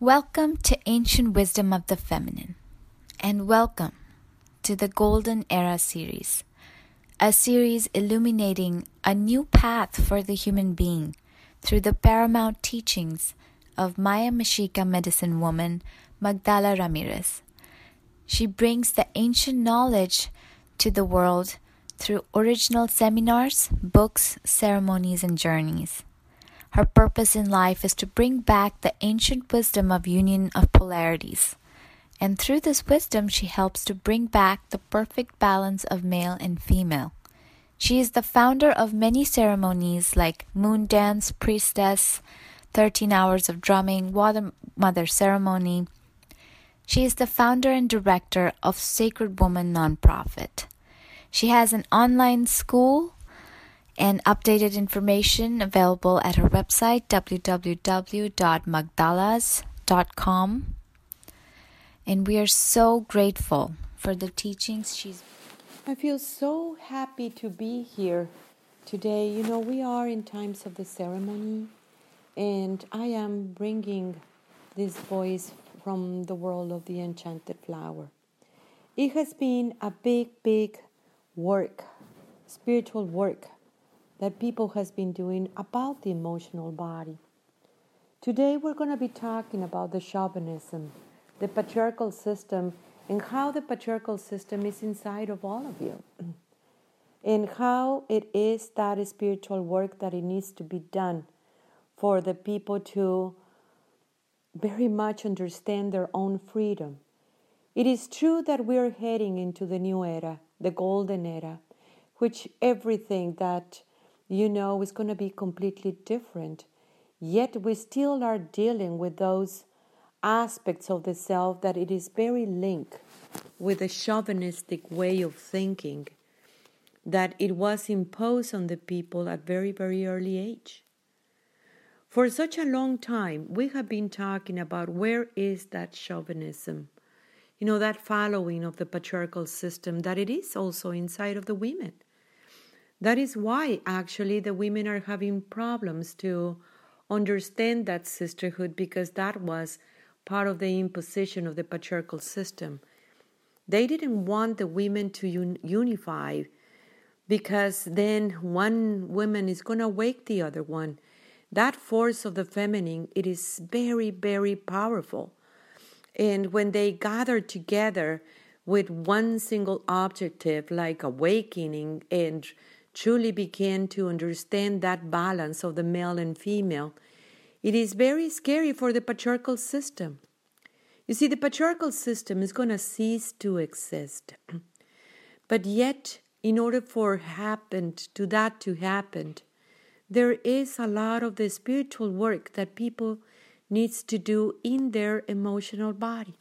Welcome to Ancient Wisdom of the Feminine, and welcome to the Golden Era series, a series illuminating a new path for the human being through the paramount teachings of Maya Mexica medicine woman Magdala Ramirez. She brings the ancient knowledge to the world through original seminars, books, ceremonies, and journeys. Her purpose in life is to bring back the ancient wisdom of union of polarities. And through this wisdom, she helps to bring back the perfect balance of male and female. She is the founder of many ceremonies like Moon Dance, Priestess, 13 Hours of Drumming, Water Mother Ceremony. She is the founder and director of Sacred Woman Nonprofit. She has an online school and updated information available at her website www.magdalas.com. And we are so grateful for the teachings I feel so happy to be here today. You know, we are in times of the ceremony, and I am bringing this voice from the world of the enchanted flower. It has been a big work, spiritual work, that people has been doing about the emotional body. Today we're going to be talking about the chauvinism, the patriarchal system, and how the patriarchal system is inside of all of you, and how it is that spiritual work that it needs to be done for the people to very much understand their own freedom. It is true that we are heading into the new era, the golden era, which everything that you know is going to be completely different. Yet we still are dealing with those aspects of the self that it is very linked with the chauvinistic way of thinking that it was imposed on the people at very early age. For such a long time, we have been talking about where is that chauvinism, you know, that following of the patriarchal system, that it is also inside of the women. That is why actually the women are having problems to understand that sisterhood, because that was part of the imposition of the patriarchal system. They didn't want the women to unify, because then one woman is going to wake the other one. That force of the feminine, it is very powerful. And when they gather together with one single objective, like awakening, and truly begin to understand that balance of the male and female, it is very scary for the patriarchal system. You see, the patriarchal system is going to cease to exist. But yet, in order for that to happen, there is a lot of the spiritual work that people needs to do in their emotional body.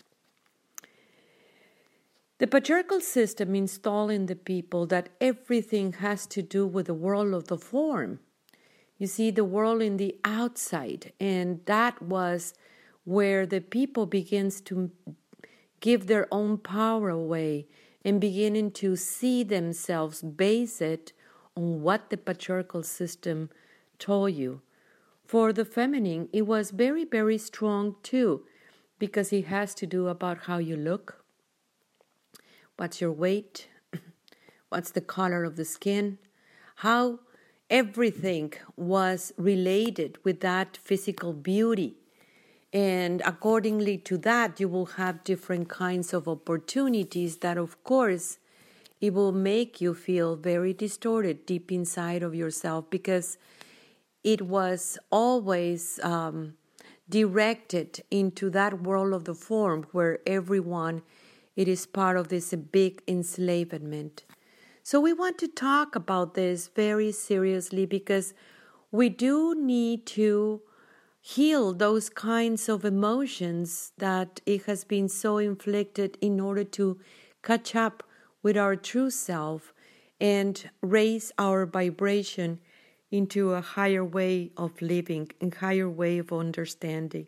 The patriarchal system installed in the people that everything has to do with the world of the form. You see, the world in the outside, and that was where the people begins to give their own power away and beginning to see themselves based on what the patriarchal system told you. For the feminine, it was very strong too, because it has to do about how you look, what's your weight, what's the color of the skin, how everything was related with that physical beauty. And accordingly to that, you will have different kinds of opportunities that, of course, it will make you feel very distorted deep inside of yourself, because it was always directed into that world of the form where everyone, it is part of this big enslavement. So we want to talk about this very seriously, because we do need to heal those kinds of emotions that it has been so inflicted in order to catch up with our true self and raise our vibration into a higher way of living and higher way of understanding.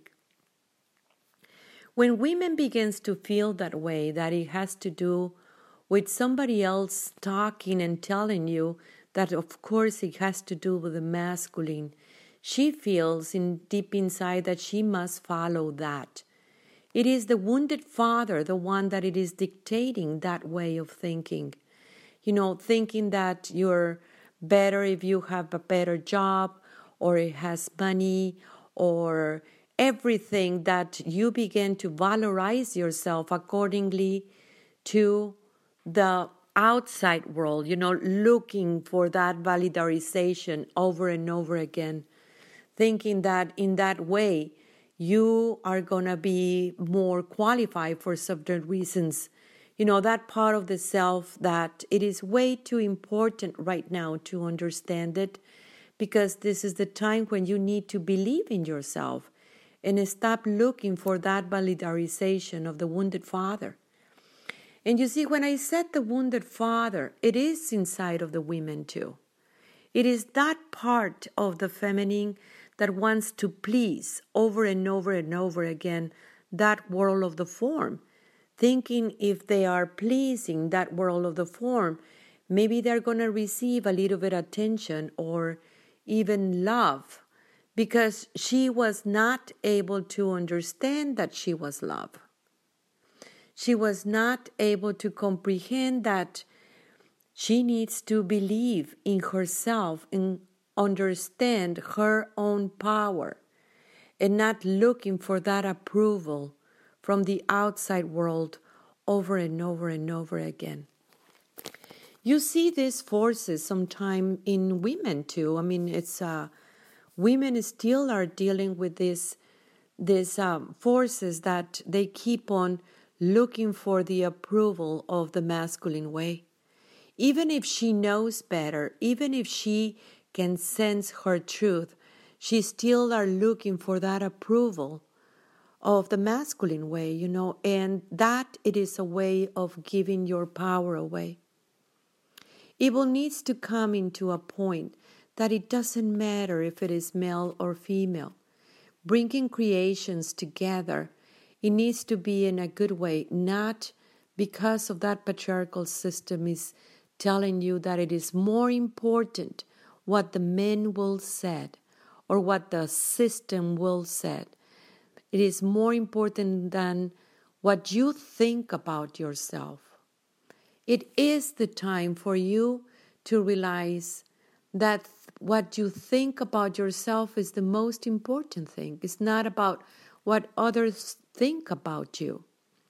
When women begins to feel that way, that it has to do with somebody else talking and telling you that of course it has to do with the masculine, she feels in deep inside that she must follow that. It is the wounded father, the one that it is dictating that way of thinking. Thinking that you're better if you have a better job, or it has money, or everything, that you begin to valorize yourself accordingly to the outside world, looking for that validation over and over again, thinking that in that way you are going to be more qualified for certain reasons. That part of the self that it is way too important right now to understand it, because this is the time when you need to believe in yourself and stop looking for that validation of the wounded father. And you see, when I said the wounded father, it is inside of the women too. It is that part of the feminine that wants to please over and over and over again that world of the form, thinking if they are pleasing that world of the form, maybe they're going to receive a little bit of attention or even love, because she was not able to understand that she was loved. She was not able to comprehend that she needs to believe in herself and understand her own power, and not looking for that approval from the outside world over and over and over again. You see these forces sometime in women too. It's women still are dealing with these forces that they keep on looking for the approval of the masculine way. Even if she knows better, even if she can sense her truth, she still are looking for that approval of the masculine way, and that it is a way of giving your power away. Evil needs to come into a point that it doesn't matter if it is male or female. Bringing creations together, it needs to be in a good way, not because of that patriarchal system is telling you that it is more important what the men will say or what the system will say. It is more important than what you think about yourself. It is the time for you to realize that what you think about yourself is the most important thing. It's not about what others think about you,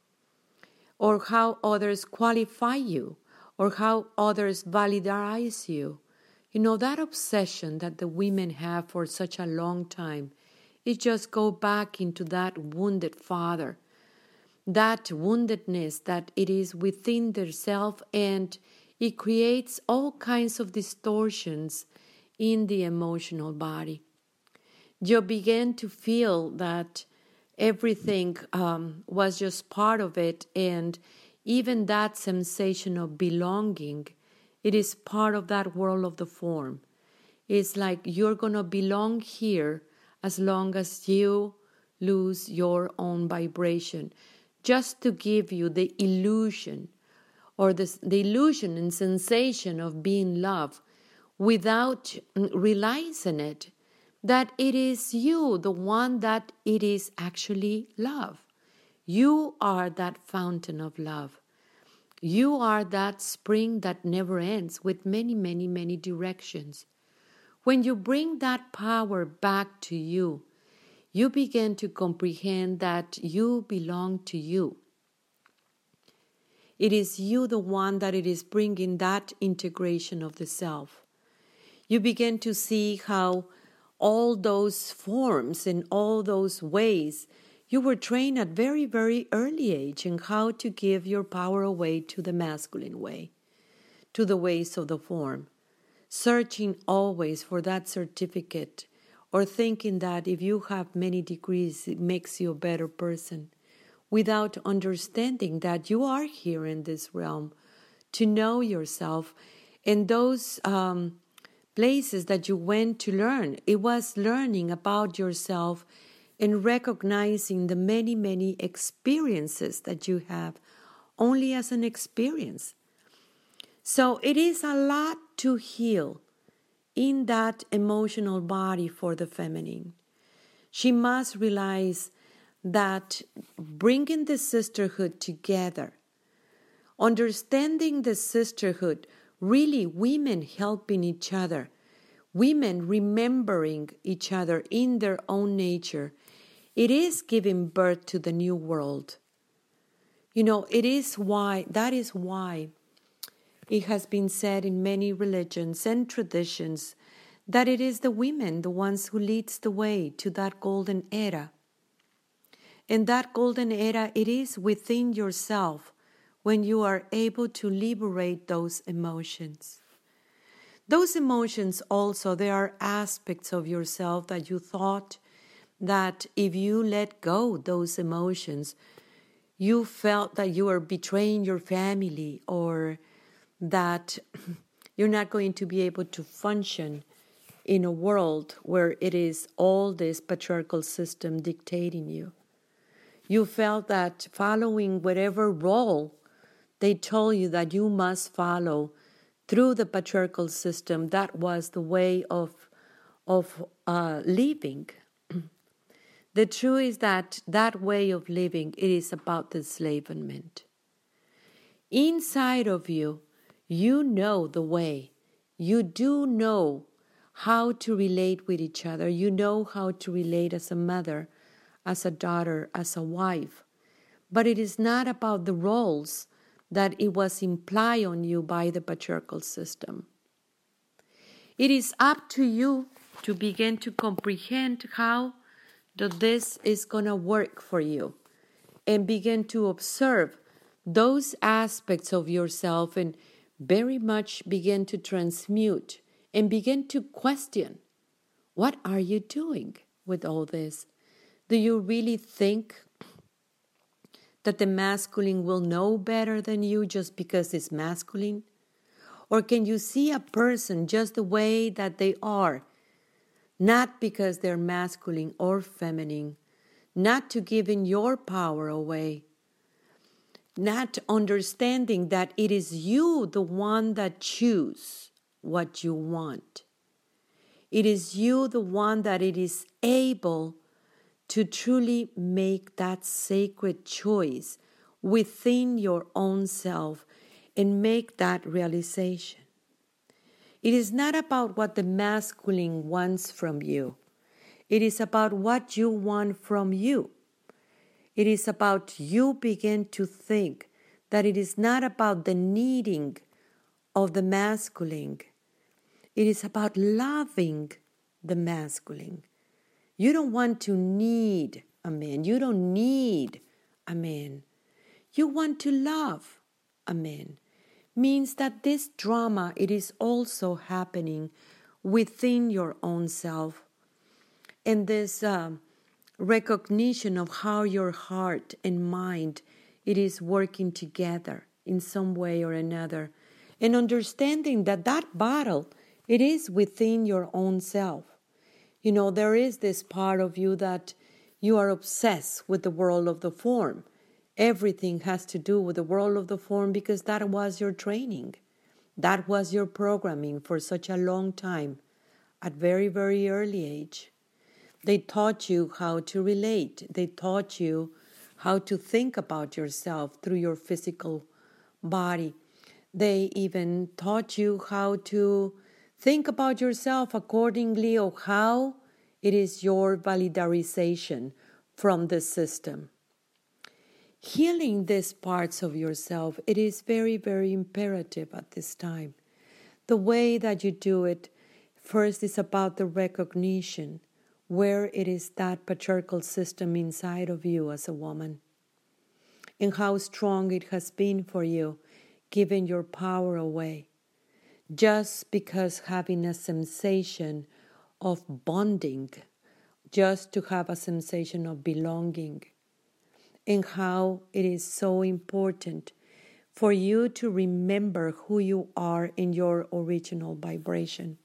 or how others qualify you, or how others valorize you. That obsession that the women have for such a long time, it just go back into that wounded father, that woundedness that it is within their self, and it creates all kinds of distortions in the emotional body. You begin to feel that everything was just part of it, and even that sensation of belonging, it is part of that world of the form. It's like you're going to belong here as long as you lose your own vibration, just to give you the illusion or the illusion and sensation of being loved without realizing it, that it is you, the one that it is actually love. You are that fountain of love. You are that spring that never ends with many, many, many directions. When you bring that power back to you, you begin to comprehend that you belong to you. It is you, the one that it is bringing that integration of the self. You begin to see how all those forms and all those ways you were trained at very, very early age in how to give your power away to the masculine way, to the ways of the form, searching always for that certificate, or thinking that if you have many degrees, it makes you a better person, without understanding that you are here in this realm to know yourself. And those places that you went to learn, it was learning about yourself and recognizing the many, many experiences that you have only as an experience. So it is a lot to heal in that emotional body for the feminine. She must realize that bringing the sisterhood together, understanding the sisterhood, really women helping each other, women remembering each other in their own nature, it is giving birth to the new world. That is why it has been said in many religions and traditions that it is the women, the ones who leads the way to that golden era. And that golden era, it is within yourself when you are able to liberate those emotions. Those emotions also, there are aspects of yourself that you thought that if you let go those emotions, you felt that you were betraying your family or that you're not going to be able to function in a world where it is all this patriarchal system dictating you. You felt that following whatever role they told you that you must follow through the patriarchal system, that was the way of living. The truth is that way of living, it is about the enslavement. Inside of you, you know the way. You do know how to relate with each other. You know how to relate as a mother, as a daughter, as a wife. But it is not about the roles that it was implied on you by the patriarchal system. It is up to you to begin to comprehend how this is going to work for you and begin to observe those aspects of yourself and very much begin to transmute and begin to question, what are you doing with all this? Do you really think that the masculine will know better than you just because it's masculine? Or can you see a person just the way that they are, not because they're masculine or feminine, not to giving your power away, not understanding that it is you the one that choose what you want. It is you the one that it is able to truly make that sacred choice within your own self and make that realization. It is not about what the masculine wants from you. It is about what you want from you. It is about you begin to think that it is not about the needing of the masculine. It is about loving the masculine. You don't want to need a man. You don't need a man. You want to love a man. Means that this drama, it is also happening within your own self. And this recognition of how your heart and mind, it is working together in some way or another. And understanding that battle, it is within your own self. There is this part of you that you are obsessed with the world of the form. Everything has to do with the world of the form because that was your training. That was your programming for such a long time, at very, very early age. They taught you how to relate. They taught you how to think about yourself through your physical body. They even taught you how to think about yourself accordingly of how it is your validarization from the system. Healing these parts of yourself, it is very, very imperative at this time. The way that you do it, first is about the recognition where it is that patriarchal system inside of you as a woman and how strong it has been for you, giving your power away. Just because having a sensation of bonding, just to have a sensation of belonging, and how it is so important for you to remember who you are in your original vibration.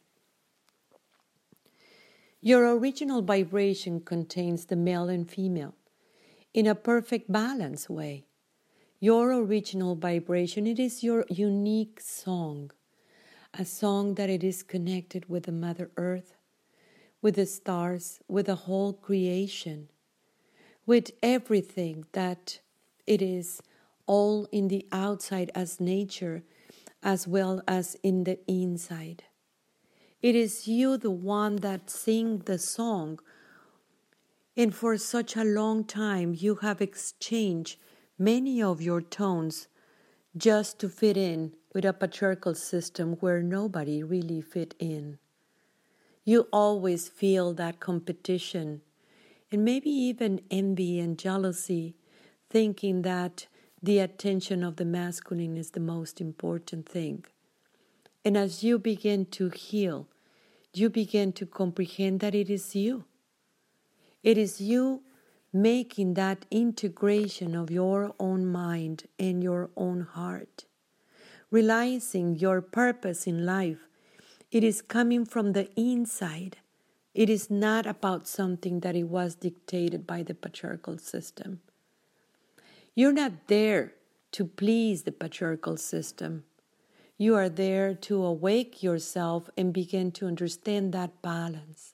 Your original vibration contains the male and female in a perfect balance way. Your original vibration, it is your unique song. a song that it is connected with the Mother Earth, with the stars, with the whole creation, with everything that it is all in the outside as nature as well as in the inside. It is you the one that sing the song, and for such a long time you have exchanged many of your tones just to fit in with a patriarchal system where nobody really fit in. You always feel that competition and maybe even envy and jealousy, thinking that the attention of the masculine is the most important thing. And as you begin to heal, you begin to comprehend that it is you. It is you making that integration of your own mind and your own heart, realizing your purpose in life. It is coming from the inside. It is not about something that it was dictated by the patriarchal system. You're not there to please the patriarchal system. You are there to awake yourself and begin to understand that balance.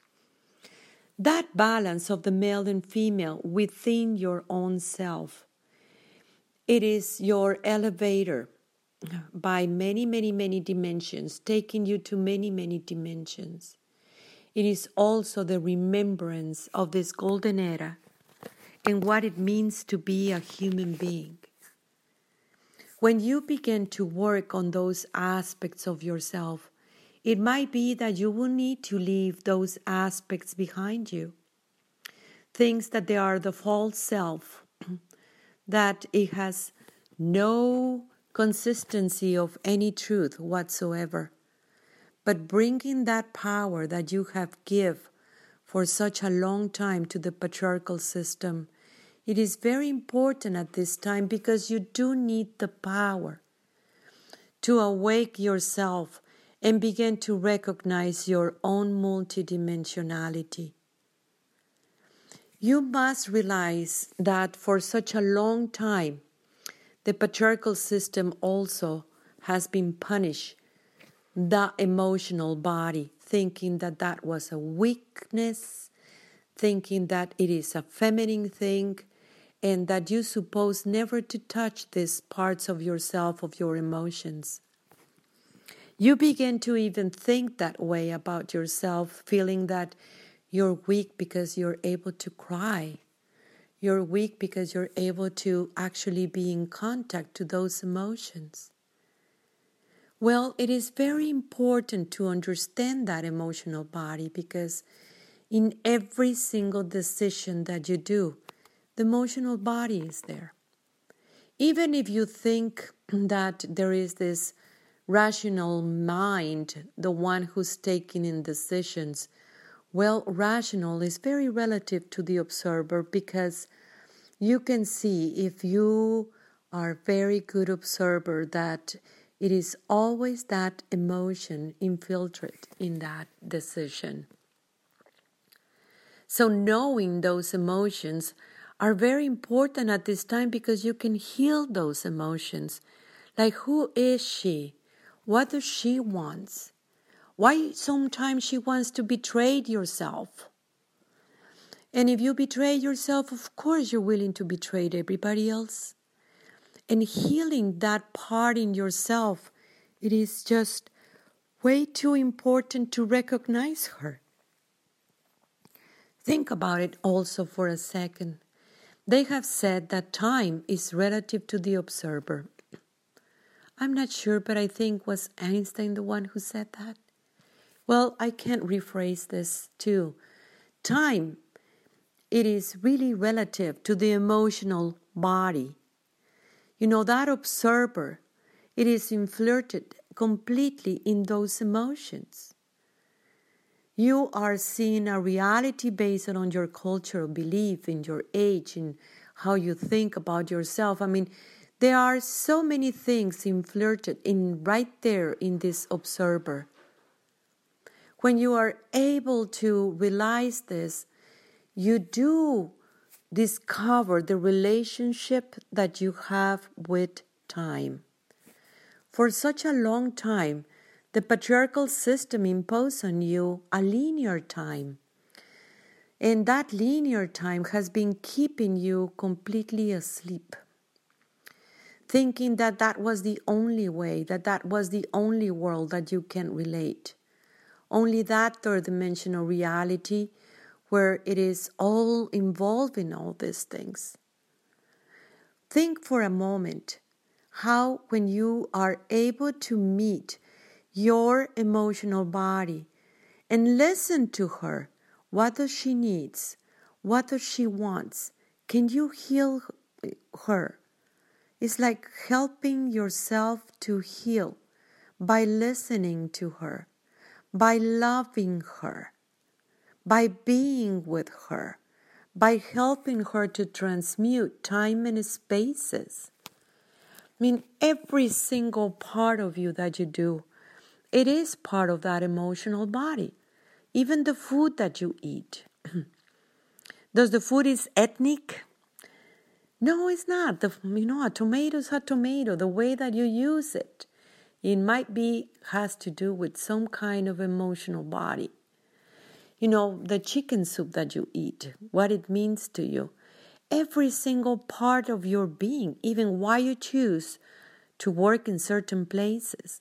That balance of the male and female within your own self. It is your elevator by many, many, many dimensions, taking you to many, many dimensions. It is also the remembrance of this golden era and what it means to be a human being. When you begin to work on those aspects of yourself, it might be that you will need to leave those aspects behind you. Things that they are the false self, that it has no consistency of any truth whatsoever. But bringing that power that you have give for such a long time to the patriarchal system, it is very important at this time because you do need the power to awake yourself and begin to recognize your own multidimensionality. You must realize that for such a long time, the patriarchal system also has been punished the emotional body, thinking that that was a weakness, thinking that it is a feminine thing, and that you suppose never to touch these parts of yourself, of your emotions. You begin to even think that way about yourself, feeling that you're weak because you're able to cry. You're weak because you're able to actually be in contact to those emotions. Well, it is very important to understand that emotional body because in every single decision that you do, the emotional body is there. Even if you think that there is this rational mind, the one who's taking in decisions, well, rational is very relative to the observer because you can see if you are a very good observer that it is always that emotion infiltrate in that decision. So knowing those emotions are very important at this time because you can heal those emotions. Like, who is she? What does she want? Why sometimes she wants to betray yourself? And if you betray yourself, of course you're willing to betray everybody else. And healing that part in yourself, it is just way too important to recognize her. Think about it also for a second. They have said that time is relative to the observer. I'm not sure, but I think was Einstein the one who said that? Well, I can't rephrase this too. Time, it is really relative to the emotional body. You know, that observer, it is infiltrated completely in those emotions. You are seeing a reality based on your cultural belief, in your age, in how you think about yourself. I mean, there are so many things infiltrated in right there in this observer. When you are able to realize this, you do discover the relationship that you have with time. For such a long time, The patriarchal system imposed on you a linear time. And that linear time has been keeping you completely asleep, thinking that that was the only way, that that was the only world that you can relate. Only that third dimensional reality where it is all involved in all these things. Think for a moment how when you are able to meet your emotional body and listen to her, what does she needs? What does she wants? Can you heal her? It's like helping yourself to heal by listening to her, by loving her, by being with her, by helping her to transmute time and spaces. I mean, every single part of you that you do, it is part of that emotional body. Even the food that you eat. Does the food is ethnic? No, it's not. A tomato is a tomato. The way that you use it, has to do with some kind of emotional body. The chicken soup that you eat, what it means to you. Every single part of your being, even why you choose to work in certain places.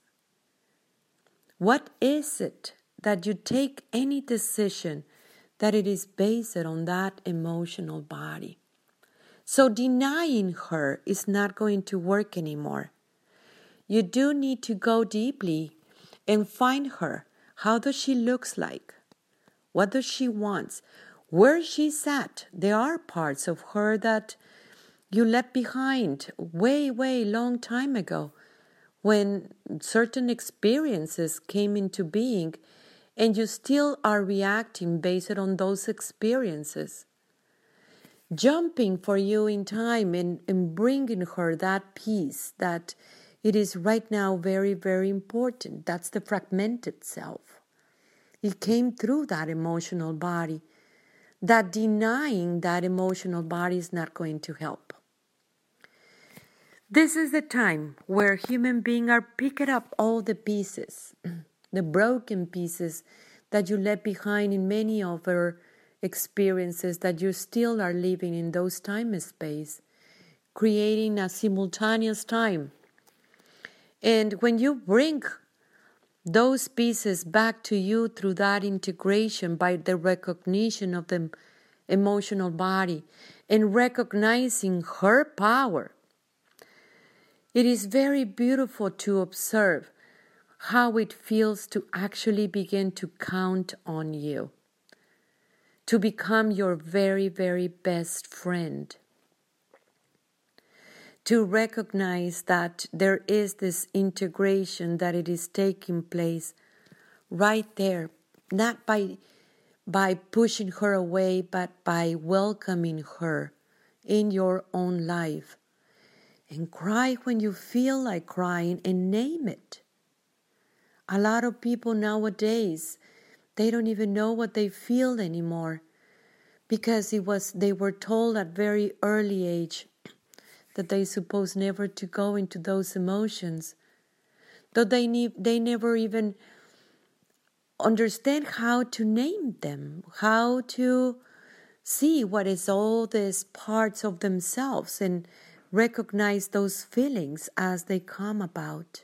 What is it that you take any decision that it is based on that emotional body? So denying her is not going to work anymore. You do need to go deeply and find her. How does she look like? What does she want? Where she's at? There are parts of her that you left behind way, way long time ago when certain experiences came into being and you still are reacting based on those experiences. Jumping for you in time and bringing her that peace that it is right now very, very important. That's the fragmented self. It came through that emotional body. That denying that emotional body is not going to help. This is the time where human beings are picking up all the pieces, the broken pieces that you left behind in many of our experiences that you still are living in those time and space, creating a simultaneous time. And when you bring those pieces back to you through that integration by the recognition of the emotional body and recognizing her power, it is very beautiful to observe how it feels to actually begin to count on you, to become your very, very best friend, to recognize that there is this integration, that it is taking place right there, not by pushing her away, but by welcoming her in your own life. And cry when you feel like crying and name it. A lot of people nowadays, they don't even know what they feel anymore because they were told at very early age that they supposed never to go into those emotions. Though they never even understand how to name them, how to see what is all these parts of themselves and recognize those feelings as they come about.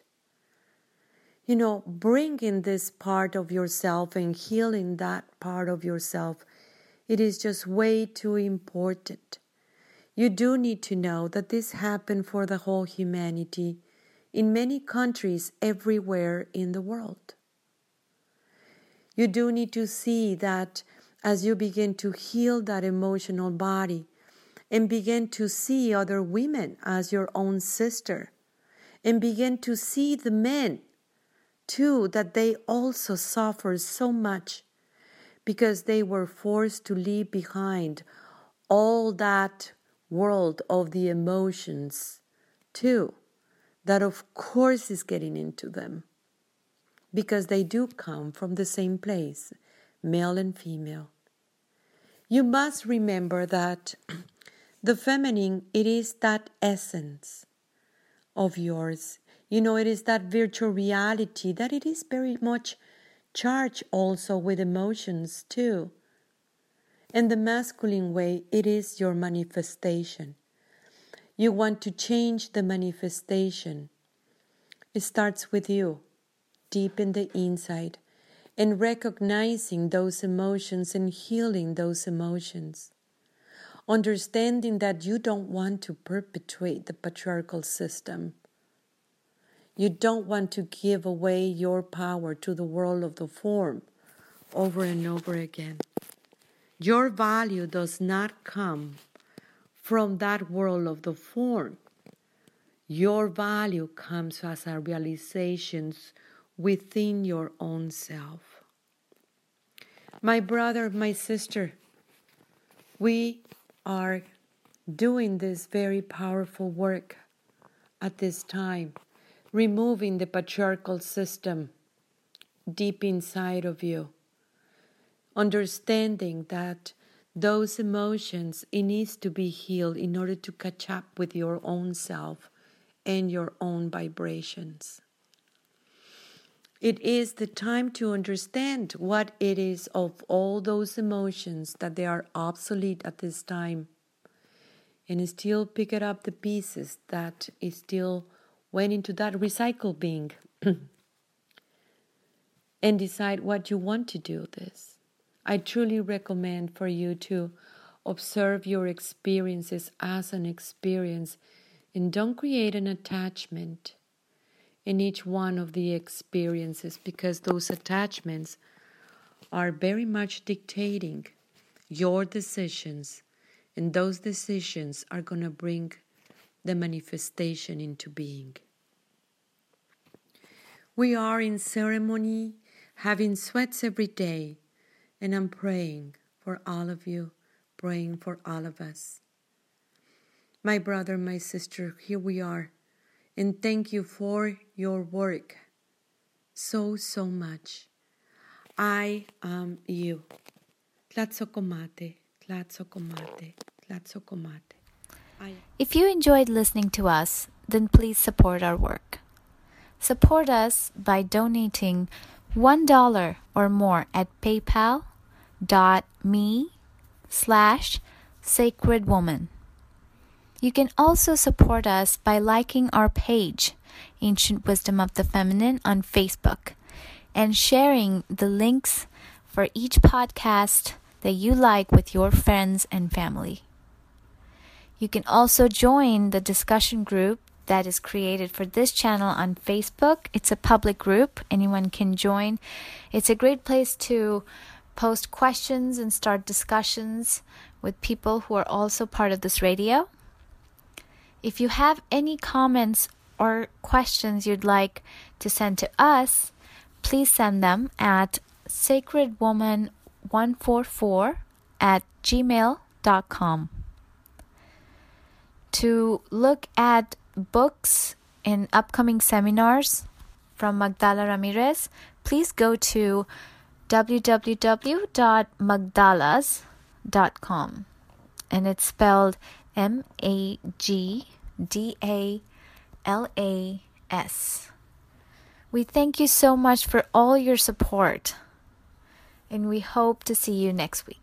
Bringing this part of yourself and healing that part of yourself, it is just way too important. You do need to know that this happened for the whole humanity in many countries everywhere in the world. You do need to see that as you begin to heal that emotional body and begin to see other women as your own sister and begin to see the men too, that they also suffer so much because they were forced to leave behind all that world of the emotions too, that of course is getting into them because they do come from the same place, male and female. You must remember that the feminine, it is that essence of yours. It is that virtual reality that it is very much charged also with emotions too. In the masculine way, it is your manifestation. You want to change the manifestation. It starts with you, deep in the inside, and recognizing those emotions and healing those emotions. Understanding that you don't want to perpetuate the patriarchal system. You don't want to give away your power to the world of the form over and over again. Your value does not come from that world of the form. Your value comes as a realization within your own self. My brother, my sister, we are doing this very powerful work at this time, removing the patriarchal system deep inside of you. Understanding that those emotions, it needs to be healed in order to catch up with your own self and your own vibrations. It is the time to understand what it is of all those emotions that they are obsolete at this time, and still pick it up the pieces that is still went into that recycle bin and decide what you want to do this. I truly recommend for you to observe your experiences as an experience and don't create an attachment in each one of the experiences, because those attachments are very much dictating your decisions, and those decisions are going to bring the manifestation into being. We are in ceremony, having sweats every day, and I'm praying for all of you, praying for all of us. My brother, my sister, here we are. And thank you for your work so much. I am you. Tlatzocomate, tlatzocomate, tlatzocomate. If you enjoyed listening to us, then please support our work. Support us by donating $1 or more at paypal.me/sacredwoman. You can also support us by liking our page, Ancient Wisdom of the Feminine, on Facebook, and sharing the links for each podcast that you like with your friends and family. You can also join the discussion group that is created for this channel on Facebook. It's a public group. Anyone can join. It's a great place to post questions and start discussions with people who are also part of this radio. If you have any comments or questions you'd like to send to us, please send them at sacredwoman144@gmail.com. To look at books and upcoming seminars from Magdala Ramirez, please go to www.magdalas.com, and it's spelled MAGDALAS. We thank you so much for all your support, and we hope to see you next week.